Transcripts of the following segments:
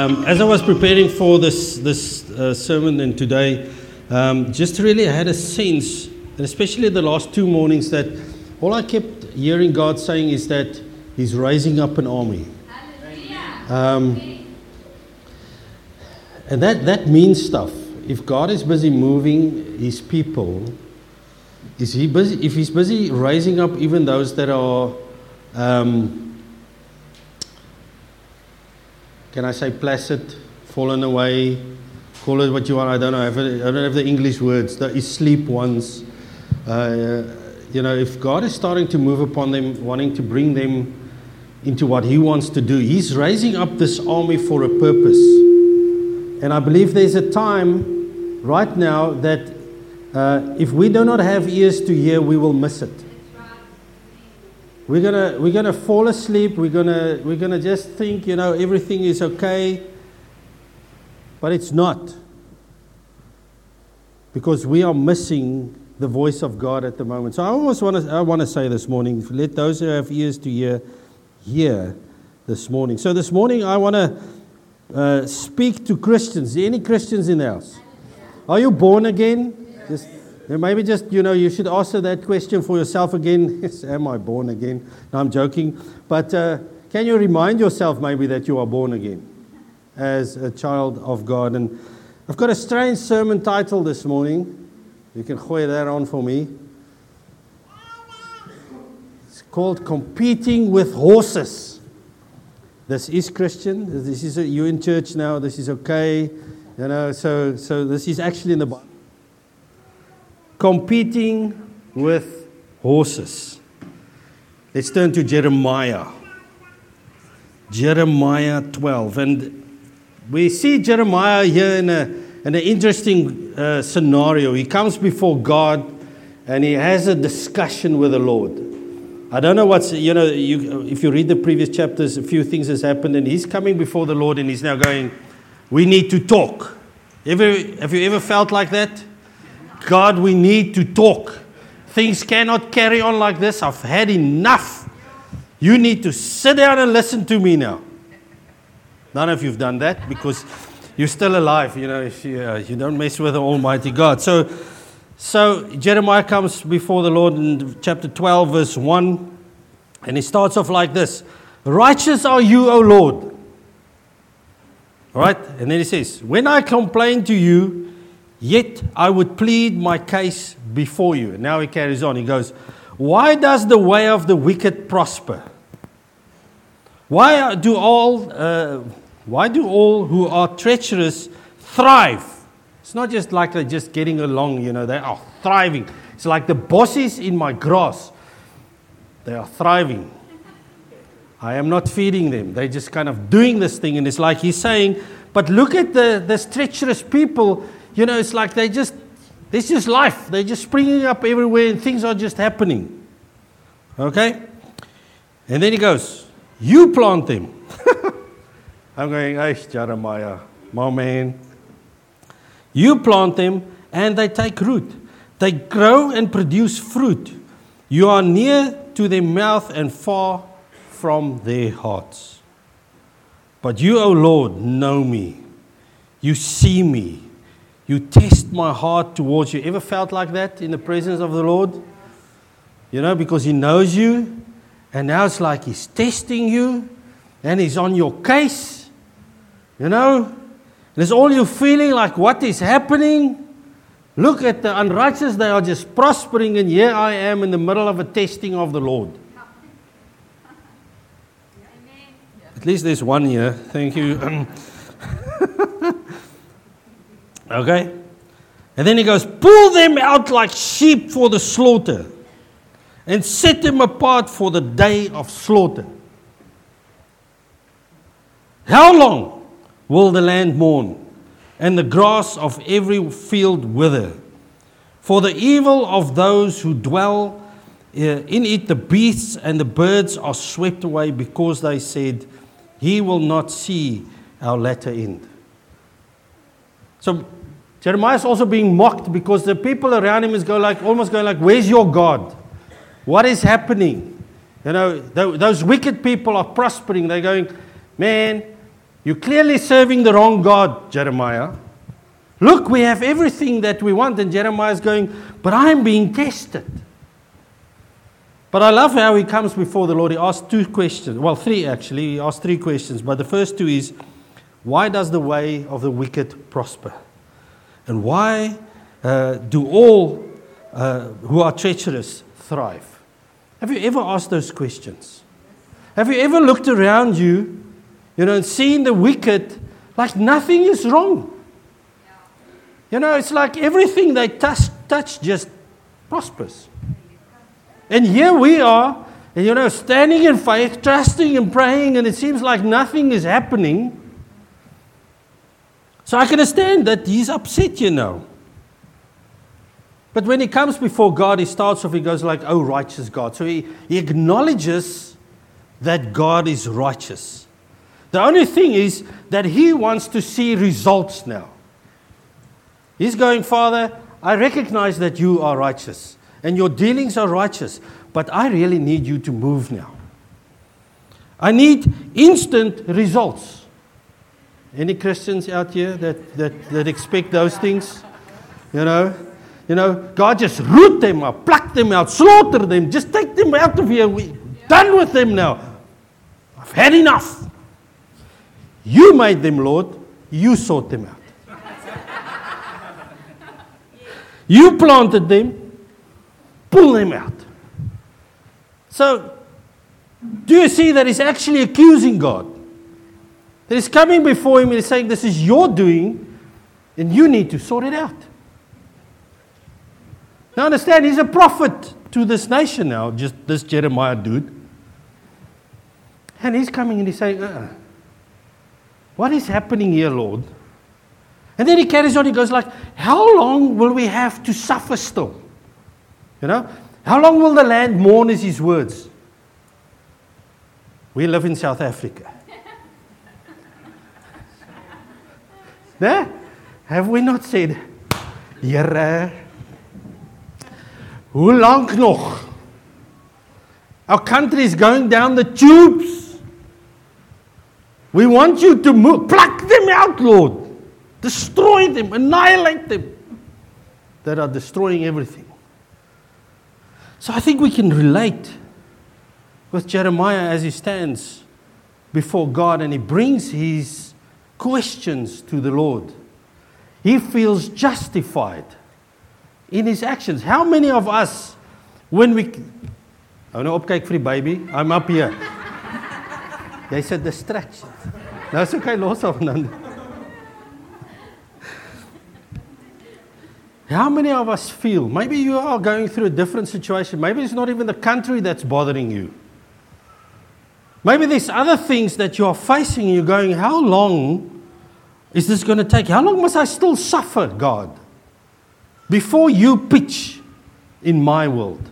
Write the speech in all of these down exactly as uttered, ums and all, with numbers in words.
Um, as I was preparing for this this uh, sermon and today, um, just really I had a sense, and especially the last two mornings, that all I kept hearing God saying is that He's raising up an army. Um, and that, that means stuff. If God is busy moving His people, is He busy? If He's busy raising up even those that are, um, can I say placid, fallen away, call it what you want, I don't know, I don't have the English words, the asleep ones. Uh, you know, if God is starting to move upon them, wanting to bring them into what He wants to do, He's raising up this army for a purpose. And I believe there's a time right now that uh, if we do not have ears to hear, we will miss it. We're gonna we're gonna fall asleep. We're gonna we're gonna just think, you know, everything is okay, but it's not, because we are missing the voice of God at the moment. So I almost want to I want to say this morning, let those who have ears to hear hear this morning. So this morning I want to uh, speak to Christians. Any Christians in the house? Are you born again? Just, maybe just, you know, you should answer that question for yourself again. Yes, am I born again? No, I'm joking. But uh, can you remind yourself maybe that you are born again as a child of God? And I've got a strange sermon title this morning. You can gooi that on for me. It's called Competing with Horses. This is Christian. This is a, you're in church now. This is okay. You know, so so this is actually in the Bible. Competing with horses. Let's turn to Jeremiah. Jeremiah twelve. And we see Jeremiah here in, a, in an interesting uh, scenario. He comes before God and he has a discussion with the Lord. I don't know what's, you know, you, if you read the previous chapters, a few things has happened, and he's coming before the Lord and he's now going, we need to talk. Ever, have you ever felt like that? God, we need to talk. Things cannot carry on like this. I've had enough. You need to sit down and listen to me now. None of you've done that because you're still alive. You know, if you, uh, you don't mess with the Almighty God. So, so Jeremiah comes before the Lord in chapter twelve, verse one, and he starts off like this: "Righteous are you, O Lord." All right, and then he says, "When I complain to you, yet I would plead my case before you." And now he carries on. He goes, "Why does the way of the wicked prosper? Why do all uh, why do all who are treacherous thrive?" It's not just like they're just getting along, you know, they are thriving. It's like the bosses in my grass. They are thriving. I am not feeding them. They're just kind of doing this thing. And it's like he's saying, but look at the, the treacherous people. You know, it's like they just, this is life. They're just springing up everywhere and things are just happening. Okay? And then he goes, you plant them. I'm going, hey, Jeremiah, my man. You plant them and they take root. They grow and produce fruit. You are near to their mouth and far from their hearts. But you, O Lord, know me. You see me. You test my heart towards you. Ever felt like that in the presence of the Lord? You know, because He knows you, and now it's like He's testing you, and He's on your case. You know, and it's all you're feeling like, what is happening? Look at the unrighteous, they are just prospering, and here I am in the middle of a testing of the Lord. At least there's one here. Thank you. Okay? And then he goes, pull them out like sheep for the slaughter and set them apart for the day of slaughter. How long will the land mourn and the grass of every field wither? For the evil of those who dwell in it, the beasts and the birds are swept away, because they said, He will not see our latter end. So Jeremiah is also being mocked because the people around him is go like almost going like, where's your God? What is happening? You know, th- those wicked people are prospering. They're going, man, You're clearly serving the wrong God, Jeremiah. Look, we have everything that we want. And Jeremiah's going, but I'm being tested. But I love how he comes before the Lord. He asks two questions. Well, three actually. He asks three questions. But the first two is, why does the way of the wicked prosper? And why uh, do all uh, who are treacherous thrive? Have you ever asked those questions? Have you ever looked around you, you know, and seen the wicked like nothing is wrong? You know, it's like everything they touch, touch just prospers. And here we are, you know, standing in faith, trusting and praying, and it seems like nothing is happening. So I can understand that he's upset, you know. But when he comes before God, he starts off, he goes like, oh, righteous God. So he, he acknowledges that God is righteous. The only thing is that he wants to see results now. He's going, Father, I recognize that you are righteous and your dealings are righteous, but I really need you to move now. I need instant results. Any Christians out here that, that, that expect those things? You know, you know, God just root them out, pluck them out, slaughter them, just take them out of here. We're done with them now. I've had enough. You made them, Lord. You sort them out. You planted them, pull them out. So, do you see that he's actually accusing God? That he's coming before him and he's saying, this is your doing, and you need to sort it out. Now understand, he's a prophet to this nation now, just this Jeremiah dude. And he's coming and he's saying, uh-uh. What is happening here, Lord? And then he carries on, he goes like, how long will we have to suffer still? You know? How long will the land mourn is his words? We live in South Africa. There? Have we not said, Here, hoe lank nog? Our country is going down the tubes. We want you to move. Pluck them out, Lord. Destroy them, annihilate them that are destroying everything. So I think we can relate with Jeremiah as he stands before God and he brings his questions to the Lord. He feels justified in his actions. How many of us, when we... Oh no, opkyk vir die baby. I'm up here. Jy sê distraction. Nou is okay, los af dan. How many of us feel, maybe you are going through a different situation, maybe it's not even the country that's bothering you. Maybe there's other things that you are facing and you're going, how long is this going to take? How long must I still suffer, God, before you pitch in my world?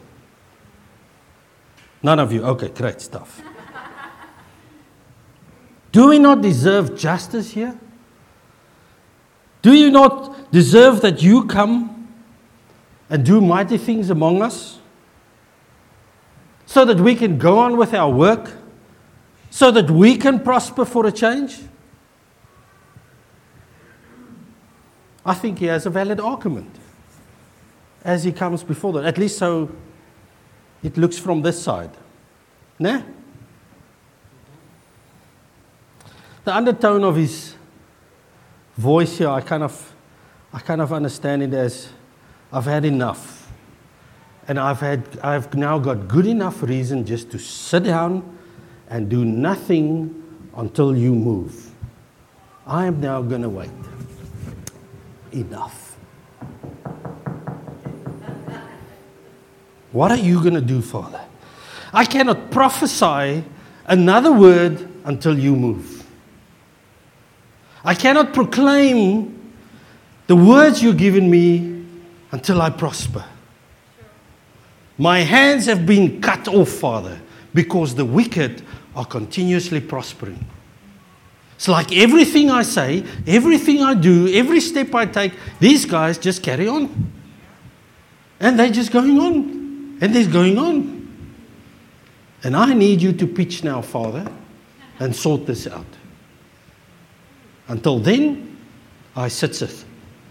None of you. Okay, great stuff. Do we not deserve justice here? Do you not deserve that you come and do mighty things among us? So that we can go on with our work? So that we can prosper for a change? I think he has a valid argument as he comes before that. At least so it looks from this side. Nah? The undertone of his voice here, I kind of, I kind of understand it as, I've had enough, and I've had, I've now got good enough reason just to sit down and do nothing until you move. I am now going to wait. Enough. What are you going to do, Father? I cannot prophesy another word until you move. I cannot proclaim the words you've given me until I prosper. My hands have been cut off, Father, because the wicked are continuously prospering. It's like everything I say, everything I do, every step I take, these guys just carry on. And they're just going on. And they're going on. And I need you to pitch now, Father, and sort this out. Until then, I sitteth.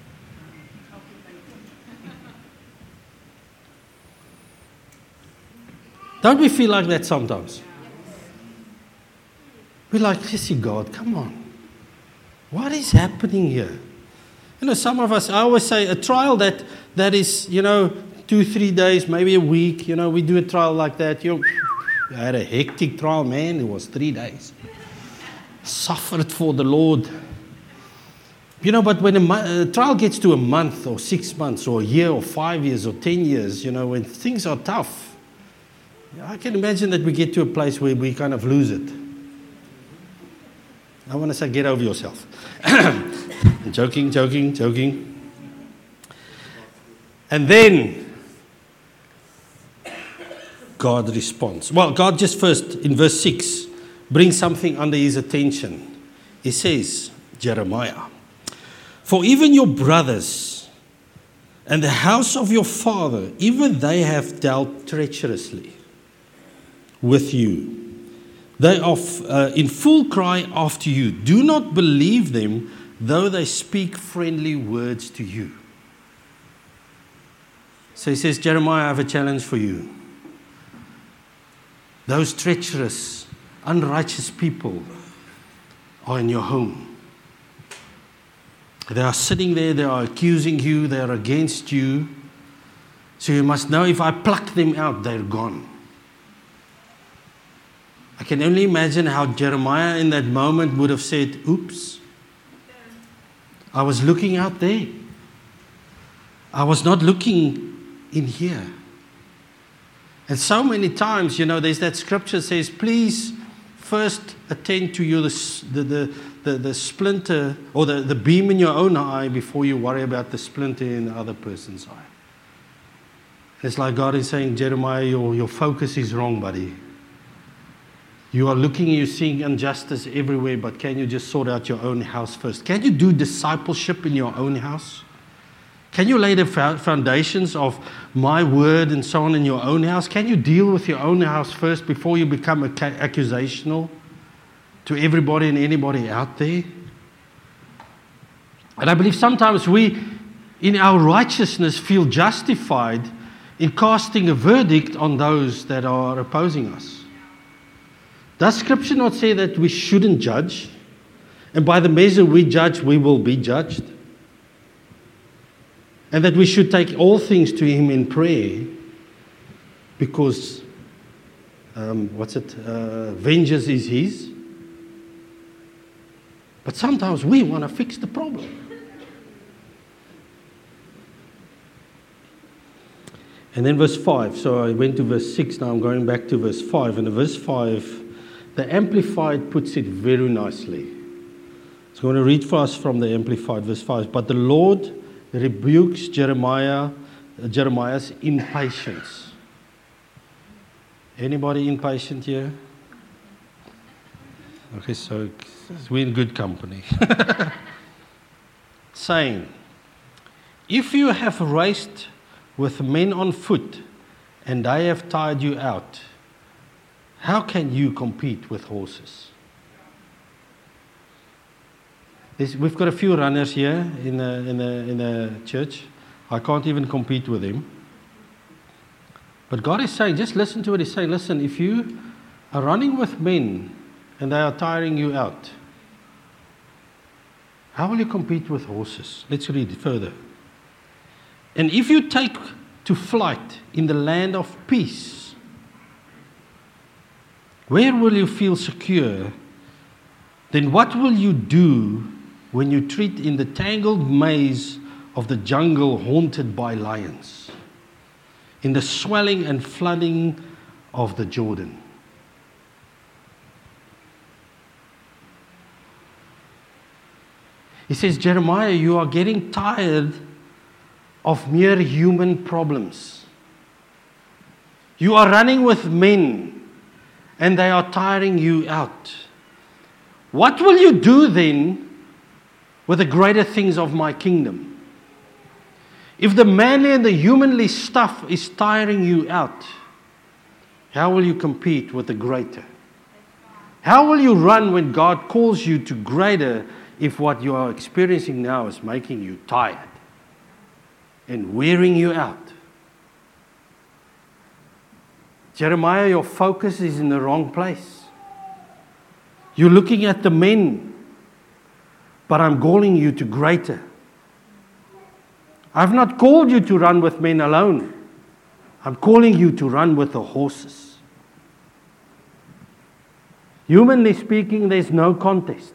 Don't we feel like that sometimes? We're like, "Listen, God, come on. What is happening here?" You know, some of us, I always say, a trial that, that is, you know, two, three days, maybe a week, you know, we do a trial like that. You know, I had a hectic trial, man. It was three days. Suffered for the Lord. You know, but when a, mo- a trial gets to a month or six months or a year or five years or ten years, you know, when things are tough, I can imagine that we get to a place where we kind of lose it. I want to say, get over yourself. joking, joking, joking. And then God responds. Well, God just first, in verse six, brings something under his attention. He says, Jeremiah, "For even your brothers and the house of your father, even they have dealt treacherously with you. They are uh, in full cry after you. Do not believe them, though they speak friendly words to you." So he says, Jeremiah, I have a challenge for you. Those treacherous, unrighteous people are in your home. They are sitting there, they are accusing you, they are against you. So you must know, if I pluck them out, they're gone. I can only imagine how Jeremiah in that moment would have said, "Oops, I was looking out there. I was not looking in here." And so many times, you know, there's that scripture that says, please first attend to your, the, the, the, the splinter or the, the beam in your own eye before you worry about the splinter in the other person's eye. It's like God is saying, Jeremiah, your, your focus is wrong, buddy. You are looking, you're seeing injustice everywhere, but can you just sort out your own house first? Can you do discipleship in your own house? Can you lay the foundations of my word and so on in your own house? Can you deal with your own house first before you become accusational to everybody and anybody out there? And I believe sometimes we, in our righteousness, feel justified in casting a verdict on those that are opposing us. Does Scripture not say that we shouldn't judge? And by the measure we judge, we will be judged? And that we should take all things to Him in prayer because, um, what's it, uh, vengeance is His. But sometimes we want to fix the problem. And then verse five, so I went to verse six, now I'm going back to verse five. And in verse five, the Amplified puts it very nicely. So I'm going to read for us from the Amplified, verse five. But the Lord rebukes Jeremiah, uh, Jeremiah's impatience. Anybody impatient here? Okay, so we're in good company. Saying, if you have raced with men on foot and they have tired you out, how can you compete with horses? There's, we've got a few runners here in the, in, the, in the church. I can't even compete with them. But God is saying, just listen to what He's saying. Listen, if you are running with men and they are tiring you out, how will you compete with horses? Let's read it further. And if you take to flight in the land of peace, where will you feel secure? Then what will you do when you tread in the tangled maze of the jungle haunted by lions, in the swelling and flooding of the Jordan? He says, Jeremiah, you are getting tired of mere human problems. You are running with men and they are tiring you out. What will you do then with the greater things of my kingdom? If the manly and the humanly stuff is tiring you out, how will you compete with the greater? How will you run when God calls you to greater if what you are experiencing now is making you tired and wearing you out. Jeremiah, your focus is in the wrong place. You're looking at the men, but I'm calling you to greater. I've not called you to run with men alone. I'm calling you to run with the horses. Humanly speaking, there's no contest.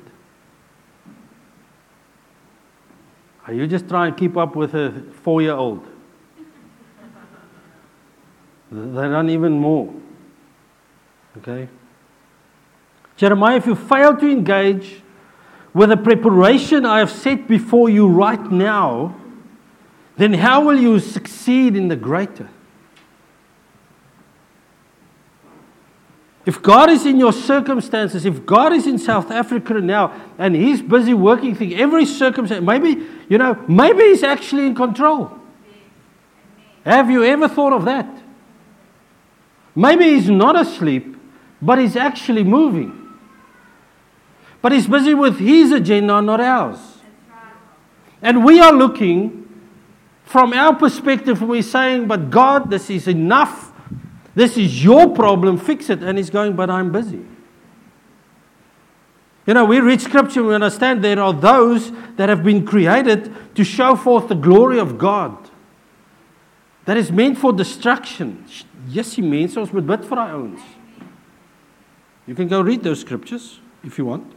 Are you just trying to keep up with a four-year-old? They run even more. Okay? Jeremiah, if you fail to engage with the preparation I have set before you right now, then how will you succeed in the greater? If God is in your circumstances, if God is in South Africa now, and He's busy working things, every circumstance, maybe, you know, maybe He's actually in control. Have you ever thought of that? Maybe He's not asleep, but He's actually moving. But He's busy with His agenda, not ours. And we are looking from our perspective, we're saying, but God, this is enough. This is your problem, fix it. And He's going, but I'm busy. You know, we read Scripture, we understand there are those that have been created to show forth the glory of God. That is meant for destruction. Yes, He means ons moet bid vir our ouens. You can go read those Scriptures if you want.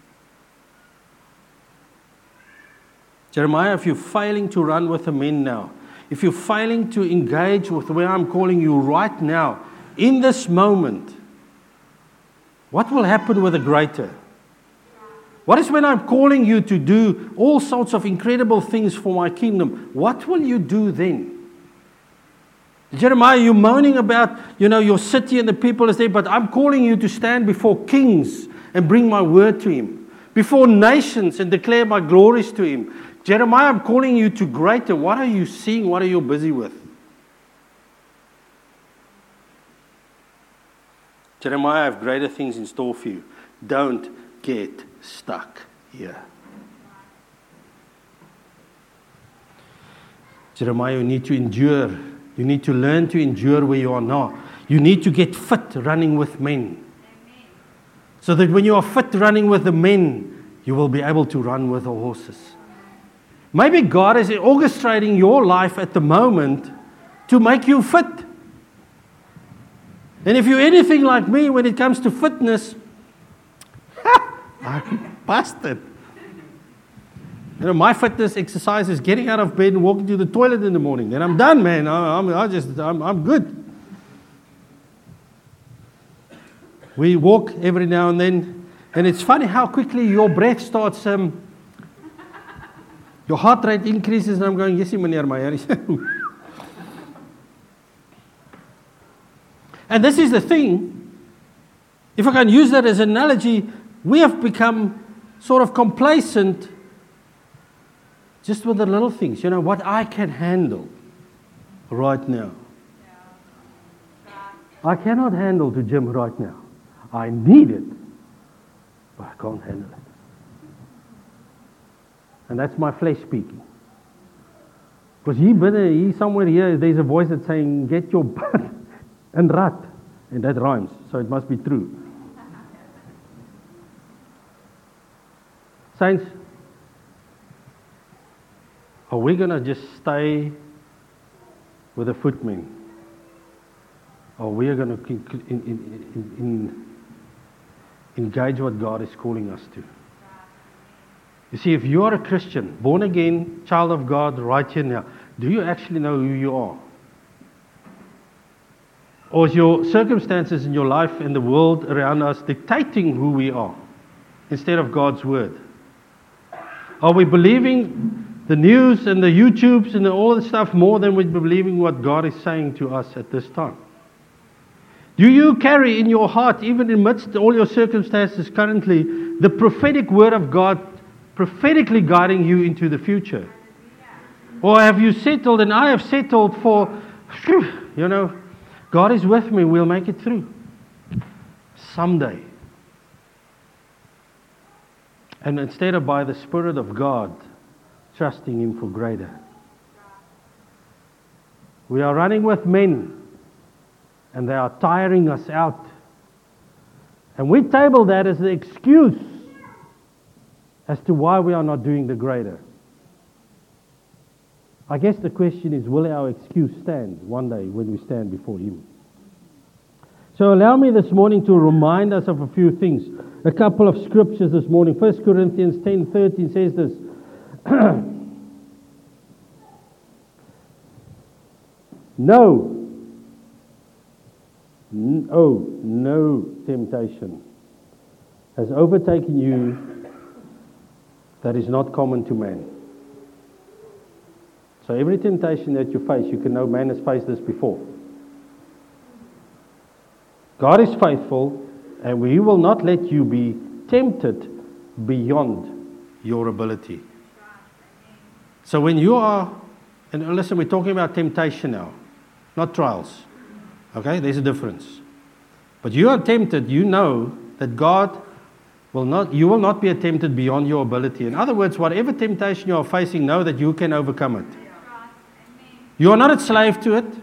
Jeremiah, if you're failing to run with the men now, if you're failing to engage with where I'm calling you right now, in this moment, what will happen with the greater? What is when I'm calling you to do all sorts of incredible things for my kingdom? What will you do then? Jeremiah, you're moaning about, you know, your city and the people is there, but I'm calling you to stand before kings and bring my word to Him, before nations and declare my glories to Him. Jeremiah, I'm calling you to greater. What are you seeing? What are you busy with? Jeremiah, I have greater things in store for you. Don't get stuck here. Jeremiah, you need to endure. You need to learn to endure where you are now. You need to get fit running with men. So that when you are fit running with the men, you will be able to run with the horses. Maybe God is orchestrating your life at the moment to make you fit. And if you're anything like me when it comes to fitness, I'm busted. You know, my fitness exercise is getting out of bed and walking to the toilet in the morning. Then I'm done, man. I, I'm, I just, I'm, I'm good. We walk every now and then, and it's funny how quickly your breath starts. Um, Your heart rate increases, and I'm going, yes, meneer Meyer. And this is the thing. If I can use that as an analogy, we have become sort of complacent just with the little things. You know, what I can handle right now. I cannot handle the gym right now. I need it, but I can't handle it. And that's my flesh speaking. Because he better, he somewhere here, there's a voice that's saying, get your butt and rat. And that rhymes, so it must be true. Saints, are we going to just stay with the footmen? Or we are going to in, in, in, in, engage what God is calling us to? You see, if you are a Christian, born again, child of God, right here now, do you actually know who you are? Or is your circumstances in your life and the world around us dictating who we are instead of God's word? Are we believing the news and the YouTubes and all the stuff more than we're believing what God is saying to us at this time? Do you carry in your heart, even amidst all your circumstances currently, the prophetic word of God prophetically guiding you into the future? Or have you settled, and I have settled for, you know, God is with me, we'll make it through. Someday. And instead of by the Spirit of God, trusting Him for greater. We are running with men, and they are tiring us out. And we table that as the excuse as to why we are not doing the greater. I guess the question is, will our excuse stand one day when we stand before Him? So allow me this morning to remind us of a few things. A couple of scriptures this morning. First Corinthians ten thirteen says this. No. N- oh, no temptation has overtaken you that is not common to man. So every temptation that you face, you can know man has faced this before. God is faithful, and He will not let you be tempted beyond your ability. So when you are, and listen, we're talking about temptation now, not trials. Okay, there's a difference. But you are tempted, you know that God will not, you will not be tempted beyond your ability. In other words, whatever temptation you are facing, know that you can overcome it. You are not a slave to it.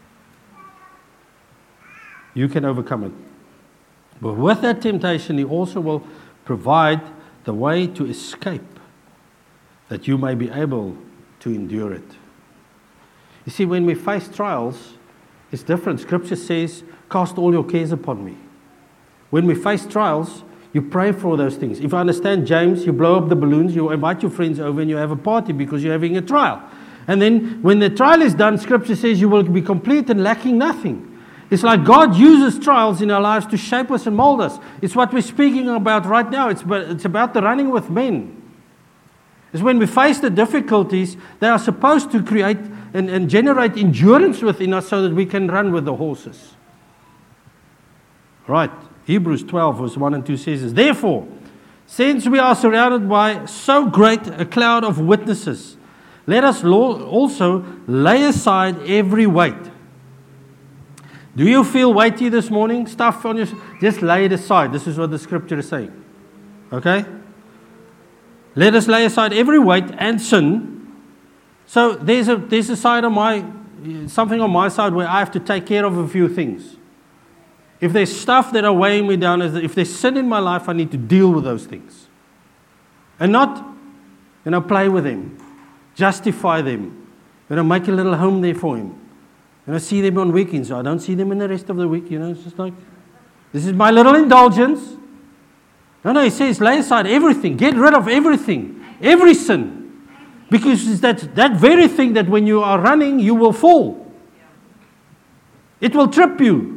You can overcome it. But with that temptation, He also will provide the way to escape, that you may be able to endure it. You see, when we face trials, it's different. Scripture says, cast all your cares upon me. When we face trials, you pray for those things. If I understand James, you blow up the balloons, you invite your friends over and you have a party because you're having a trial. And then when the trial is done, Scripture says you will be complete and lacking nothing. It's like God uses trials in our lives to shape us and mold us. It's what we're speaking about right now. It's, it's about the running with men. It's when we face the difficulties, they are supposed to create and, and generate endurance within us so that we can run with the horses. Right. Hebrews twelve verse one and two says this. Therefore, since we are surrounded by so great a cloud of witnesses, let us also lay aside every weight. Do you feel weighty this morning? Stuff on your... Just lay it aside. This is what the Scripture is saying. Okay? Let us lay aside every weight and sin. So there's a there's a side of my... Something on my side where I have to take care of a few things. If there's stuff that are weighing me down, if there's sin in my life, I need to deal with those things. And not, you know, play with them. Justify them. You know, make a little home there for Him. And I see them on weekends. I don't see them in the rest of the week. You know, it's just like, this is my little indulgence. No, no, He says, lay aside everything. Get rid of everything. Every sin. Because it's that, that very thing that when you are running, you will fall. It will trip you.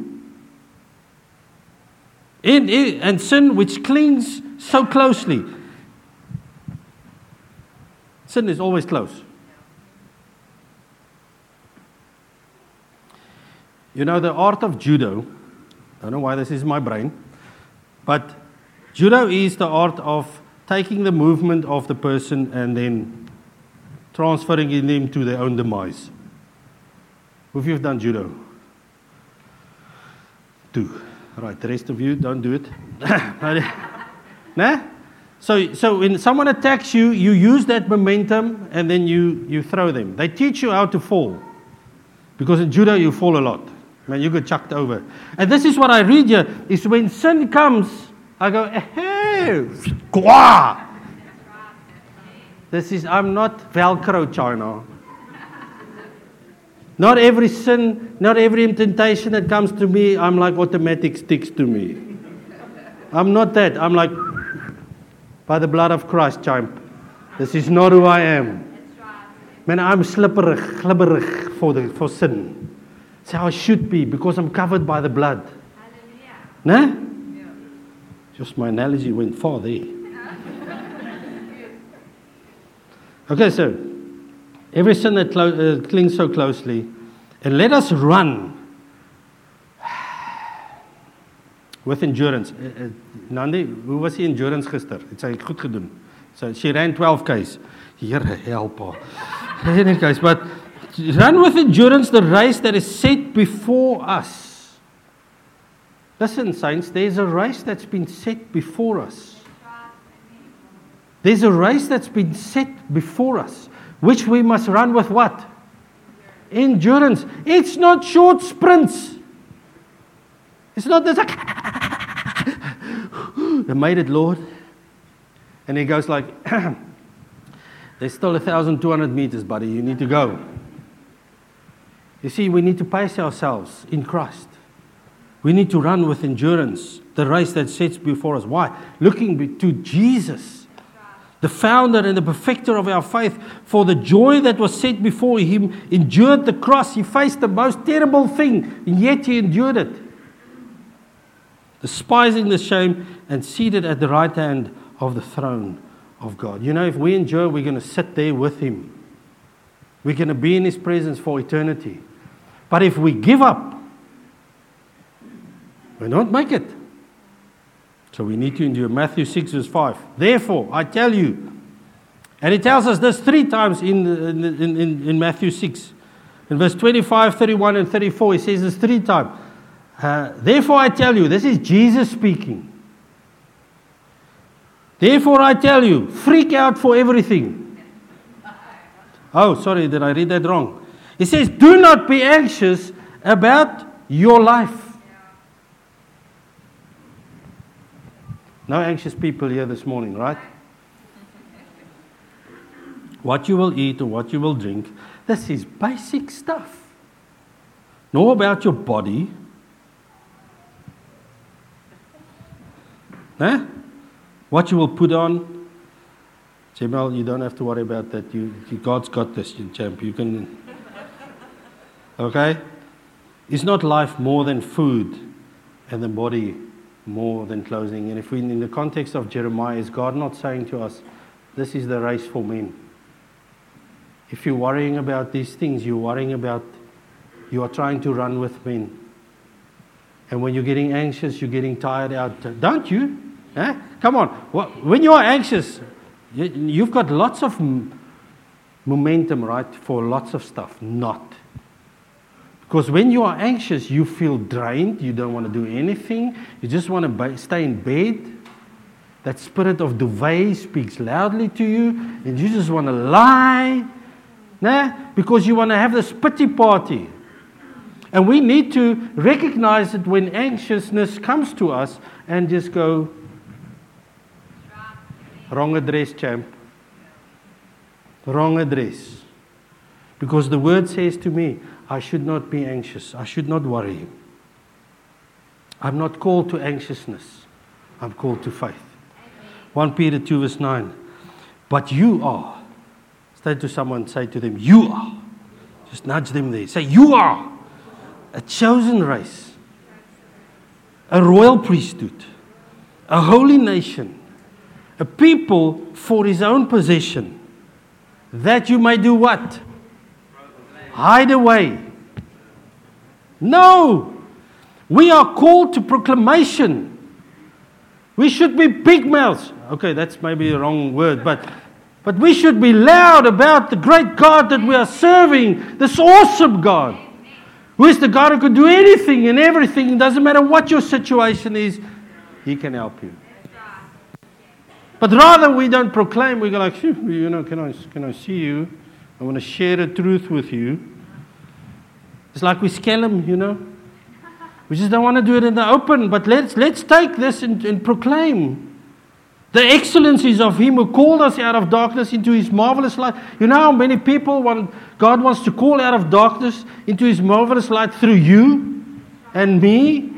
In, in, and sin which clings so closely. Sin is always close. You know, the art of judo, I don't know why this is my brain, but judo is the art of taking the movement of the person and then transferring them to their own demise. Who of you have done judo? Two. Right, the rest of you, don't do it. Nah? So, so when someone attacks you, you use that momentum and then you, you throw them. They teach you how to fall. Because in judo, you fall a lot. Man, you get chucked over. And this is what I read here, is when sin comes, I go, hey, squaw. This is, I'm not Velcro China. Not every sin, not every temptation that comes to me, I'm like automatic sticks to me. I'm not that. I'm like, by the blood of Christ, chimp. This is not who I am. Man, I'm slippery, glibberig for, the, for sin. It's how I should be, because I'm covered by the blood. Nah? Yeah. Just my analogy went far there. Okay, so every sin that clo- uh, clings so closely, and let us run with endurance. Uh, uh, Nandi, hoe was die endurance gister? Het sy goed gedoen. So she ran twelve K's. Here, help her. Any case, but run with endurance the race that is set before us. Listen, saints, there's a race that's been set before us. There's a race that's been set before us, which we must run with what? Endurance. It's not short sprints. It's not this, like, I made it, Lord. And he goes like, there's still one thousand two hundred meters, buddy. You need to go. You see, we need to pace ourselves in Christ. We need to run with endurance, the race that sets before us. Why? Looking to Jesus, the founder and the perfecter of our faith. For the joy that was set before him, endured the cross. He faced the most terrible thing, and yet he endured it. Despising the shame, and seated at the right hand of the throne of God. You know, if we endure, we're going to sit there with him. We're going to be in his presence for eternity. But if we give up, we don't make it. So we need to endure. Matthew six verse five. Therefore, I tell you, and it tells us this three times in, in, in, in Matthew six. In verse twenty-five, thirty-one, and thirty-four, he says this three times. Uh, Therefore, I tell you, this is Jesus speaking. Therefore, I tell you, freak out for everything. Oh, sorry, did I read that wrong? He says, do not be anxious about your life. No anxious people here this morning, right? What you will eat or what you will drink, this is basic stuff. Nor about your body. Huh? What you will put on. Jamal, you don't have to worry about that. You, you God's got this, you champ. You can. Okay? Is not life more than food, and the body more than clothing? And if we, in the context of Jeremiah, is God not saying to us, this is the race for men? If you're worrying about these things, you're worrying about, you are trying to run with men. And when you're getting anxious, you're getting tired out. Don't you? Eh? Come on. When you are anxious, you've got lots of momentum, right, for lots of stuff. Not. Because when you are anxious, you feel drained. You don't want to do anything. You just want to stay in bed. That spirit of duvet speaks loudly to you. And you just want to lie. Nah? Because you want to have this pity party. And we need to recognize it when anxiousness comes to us and just go, wrong address, champ. Wrong address. Because the word says to me, I should not be anxious. I should not worry. I'm not called to anxiousness. I'm called to faith. First Peter two verse nine. But you are. Say to someone, say to them, you are. Just nudge them there. Say, you are a chosen race. A royal priesthood. A holy nation. A people for his own possession. That you may do what? Hide away. No. We are called to proclamation. We should be big mouths. Okay, that's maybe the wrong word, but but we should be loud about the great God that we are serving. This awesome God. Who is the God who can do anything and everything. It doesn't matter what your situation is. He can help you. But rather we don't proclaim. We go like, you know, can I, can I see you? I want to share the truth with you. It's like we scale them, you know. We just don't want to do it in the open. But let's let's take this and, and proclaim the excellencies of Him who called us out of darkness into His marvelous light. You know how many people want, God wants to call out of darkness into His marvelous light through you and me?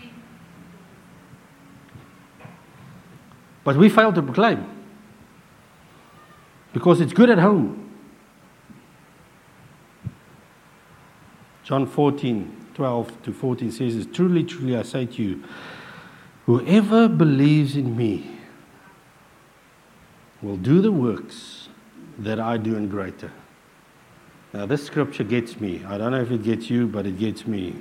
But we fail to proclaim. Because it's good at home. John fourteen, twelve to fourteen says, truly, truly I say to you, whoever believes in me will do the works that I do and greater. Now this scripture gets me. I don't know if it gets you, but it gets me.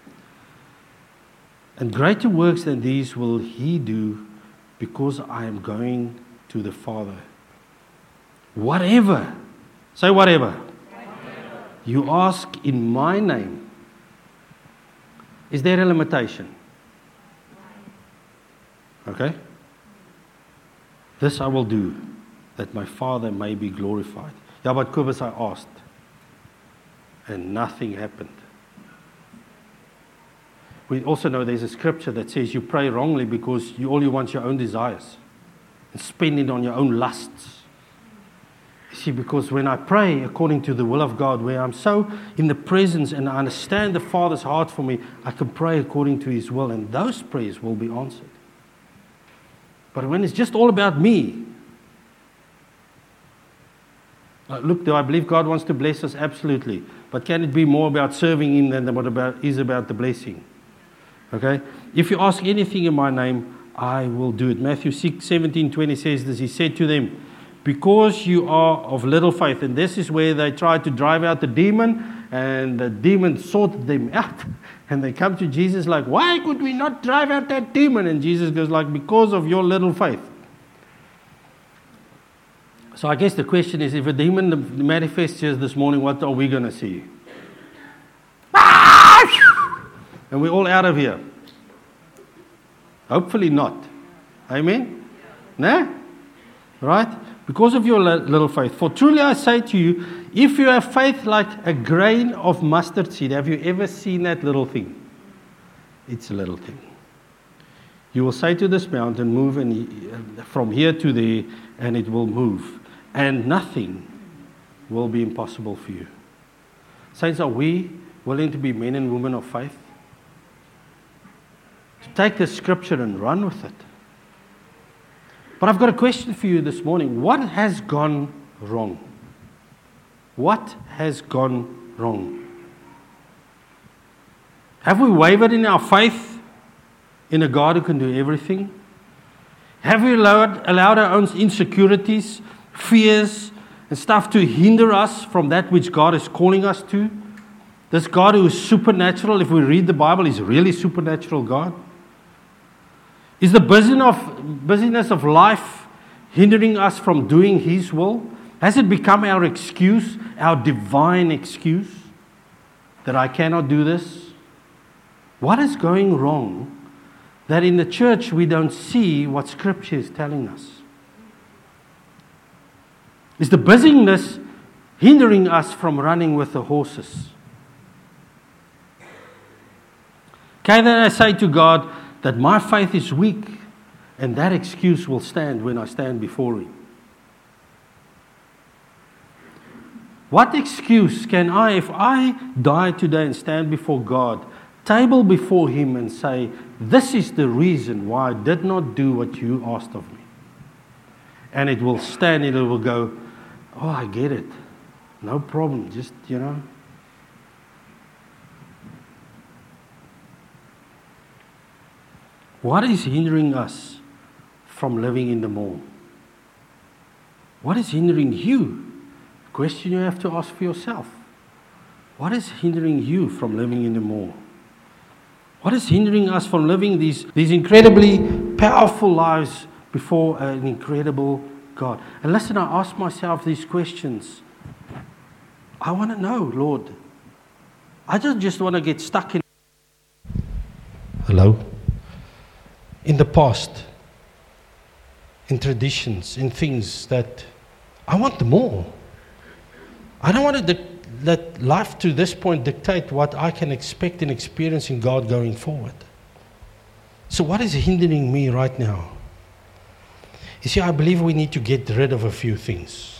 And greater works than these will he do, because I am going to the Father. Whatever, say whatever, whatever you ask in my name. Is there a limitation? Okay? This I will do, that my Father may be glorified. Yeah, but Kobus, I asked, and nothing happened. We also know there's a scripture that says you pray wrongly because you, all you want is your own desires and spend it on your own lusts. You see, because when I pray according to the will of God, where I'm so in the presence and I understand the Father's heart for me, I can pray according to His will, and those prayers will be answered. But when it's just all about me, uh, look, do I believe God wants to bless us? Absolutely. But can it be more about serving Him than what about is about the blessing? Okay? If you ask anything in my name, I will do it. Matthew six, seventeen, twenty says this. He said to them, because you are of little faith. And this is where they tried to drive out the demon, and the demon sorted them out. And they come to Jesus like, why could we not drive out that demon? And Jesus goes like, because of your little faith. So I guess the question is, if a demon manifests here this morning, what are we going to see? And we're all out of here. Hopefully not. Amen? Nah? Right? Because of your little faith. For truly I say to you, if you have faith like a grain of mustard seed, have you ever seen that little thing? It's a little thing. You will say to this mountain, move and from here to there, and it will move. And nothing will be impossible for you. Saints, are we willing to be men and women of faith? To take the scripture and run with it. But I've got a question for you this morning. What has gone wrong? What has gone wrong? Have we wavered in our faith in a God who can do everything? Have we allowed, allowed our own insecurities, fears, and stuff to hinder us from that which God is calling us to? This God who is supernatural, if we read the Bible, is really supernatural God. Is the busyness of life hindering us from doing His will? Has it become our excuse, our divine excuse, that I cannot do this? What is going wrong that in the church we don't see what Scripture is telling us? Is the busyness hindering us from running with the horses? Can I say to God that my faith is weak, and that excuse will stand when I stand before Him? What excuse can I, if I die today and stand before God, table before Him and say, this is the reason why I did not do what you asked of me? And it will stand and it will go, oh, I get it. No problem. Just, you know. What is hindering us from living in the more? What is hindering you? Question you have to ask for yourself. What is hindering you from living in the more? What is hindering us from living these, these incredibly powerful lives before an incredible God? And listen, I ask myself these questions. I want to know, Lord. I don't just want to get stuck in. Hello? In the past, in traditions, in things that I want more. I don't want to di- let life to this point dictate what I can expect and experience in God going forward. So what is hindering me right now? You see, I believe we need to get rid of a few things.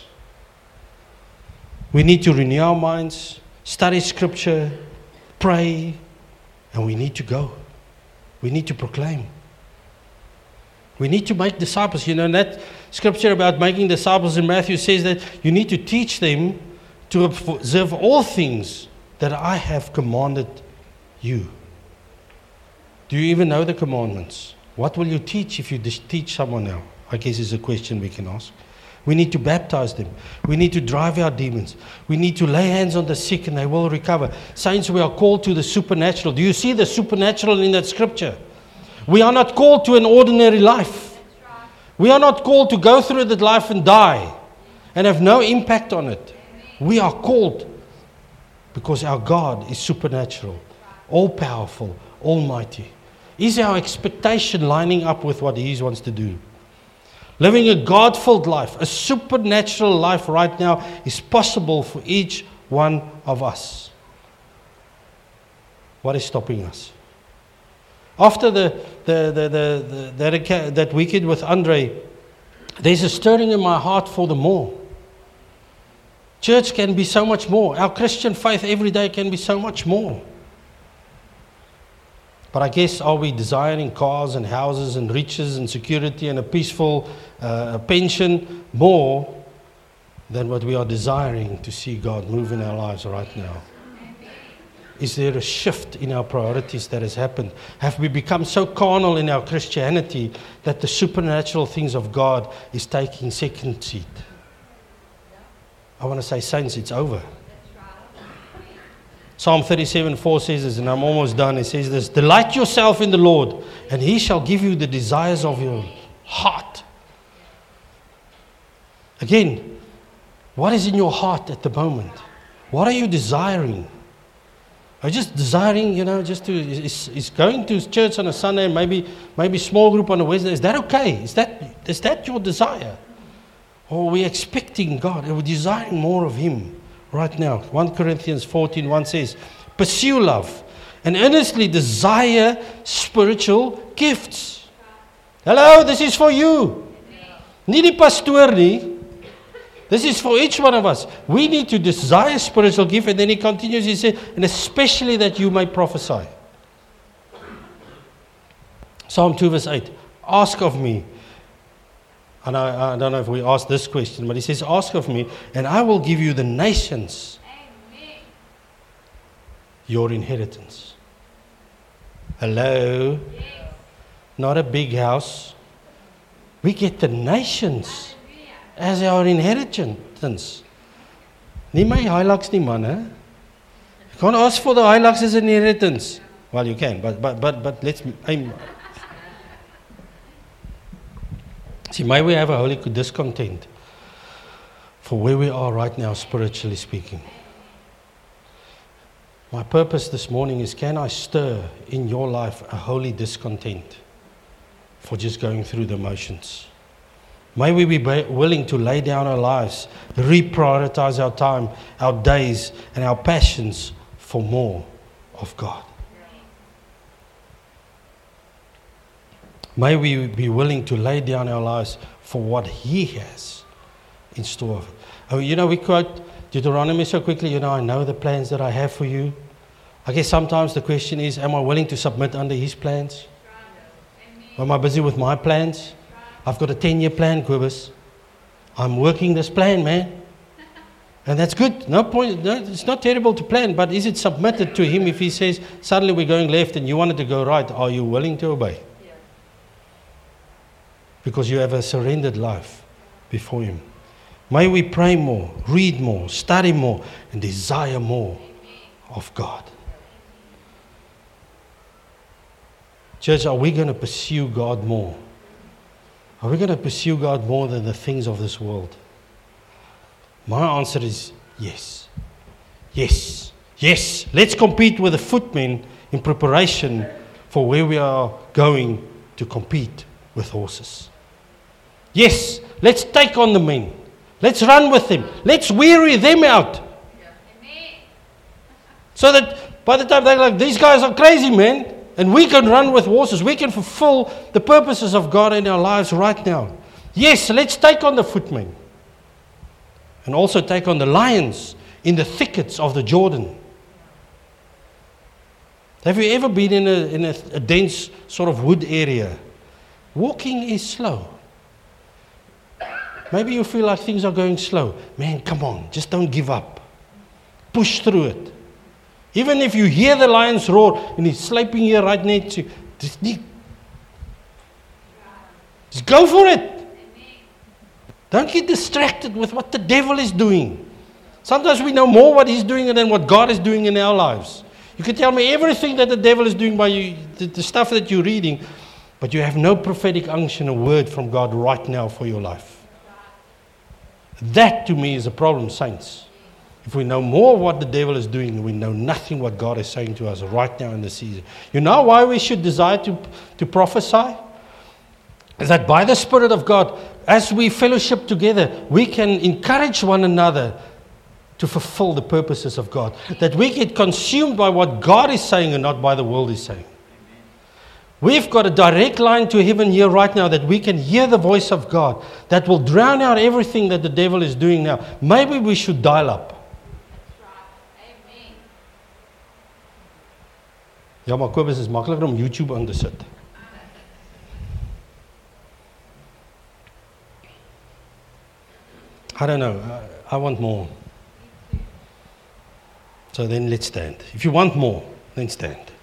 We need to renew our minds, study Scripture, pray, and we need to go. We need to proclaim. We need to make disciples. You know, that scripture about making disciples in Matthew says that you need to teach them to observe all things that I have commanded you. Do you even know the commandments? What will you teach if you teach someone now? I guess is a question we can ask. We need to baptize them. We need to drive out demons. We need to lay hands on the sick and they will recover. Saints, we are called to the supernatural. Do you see the supernatural in that scripture? We are not called to an ordinary life. We are not called to go through that life and die and have no impact on it. We are called because our God is supernatural, all-powerful, almighty. Is our expectation lining up with what He wants to do? Living a God-filled life, a supernatural life right now is possible for each one of us. What is stopping us? After the, the, the, the, the, that, that weekend with Andre, there's a stirring in my heart for the more. Church can be so much more. Our Christian faith every day can be so much more. But I guess, are we desiring cars and houses and riches and security and a peaceful uh, pension more than what we are desiring to see God move in our lives right now? Is there a shift in our priorities that has happened? Have we become so carnal in our Christianity that the supernatural things of God is taking second seat? I want to say, saints, it's over. Psalm thirty-seven four says this, and I'm almost done. It says this: delight yourself in the Lord, and He shall give you the desires of your heart. Again, what is in your heart at the moment? What are you desiring? Are you just desiring, you know, just to is, is going to church on a Sunday and maybe maybe small group on a Wednesday? Is that okay? Is that is that your desire? Or are we expecting God? Are we desiring more of Him right now? First Corinthians fourteen one says, pursue love and earnestly desire spiritual gifts. Hello, this is for you. Nie die pastoor nie. This is for each one of us. We need to desire spiritual gift. And then he continues, he says, and especially that you may prophesy. Psalm two verse eight, ask of me. And I, I don't know if we asked this question, but he says, ask of me, and I will give you the nations, Amen. Your inheritance. Hello? Yes. Not a big house. We get the nations as our inheritance. Nie my Hilux nie man, hè? You can't ask for the Hilux as an inheritance. Well, you can, but but but but let's aim. See, may we have a holy discontent for where we are right now, spiritually speaking. My purpose this morning is, can I stir in your life a holy discontent for just going through the motions? May we be willing to lay down our lives, reprioritize our time, our days, and our passions for more of God. May we be willing to lay down our lives for what He has in store. Oh, you know, we quote Deuteronomy so quickly, you know, I know the plans that I have for you. I guess sometimes the question is, am I willing to submit under His plans? Or am I busy with my plans? I've got a ten-year plan, Kobus. I'm working this plan, man. And that's good. No point. No, it's not terrible to plan, but is it submitted to Him if He says, suddenly we're going left and you wanted to go right? Are you willing to obey? Because you have a surrendered life before Him. May we pray more, read more, study more, and desire more of God. Church, are we going to pursue God more? Are we going to pursue God more than the things of this world? My answer is yes. Yes. Yes. Let's compete with the footmen in preparation for where we are going to compete with horses. Yes, let's take on the men. Let's run with them. Let's weary them out. So that by the time they're like, these guys are crazy, man. And we can run with horses. We can fulfill the purposes of God in our lives right now. Yes, let's take on the footmen. And also take on the lions in the thickets of the Jordan. Have you ever been in a, in a, a dense sort of wood area? Walking is slow. Maybe you feel like things are going slow. Man, come on, just don't give up. Push through it. Even if you hear the lions roar and he's sleeping here right next to you, just, just go for it. Don't get distracted with what the devil is doing. Sometimes we know more what he's doing than what God is doing in our lives. You can tell me everything that the devil is doing by you, the, the stuff that you're reading, but you have no prophetic unction or word from God right now for your life. That to me is a problem, saints. If we know more of what the devil is doing, we know nothing what God is saying to us right now in the season. You know why we should desire to, to prophesy? Is that by the Spirit of God, as we fellowship together, we can encourage one another to fulfill the purposes of God. That we get consumed by what God is saying and not by the world is saying. We've got a direct line to heaven here right now, that we can hear the voice of God that will drown out everything that the devil is doing now. Maybe we should dial up. Ja, maar Kobus, is makliker om YouTube aan te sit. I don't know. I, I want more. So then let's stand. If you want more, then stand.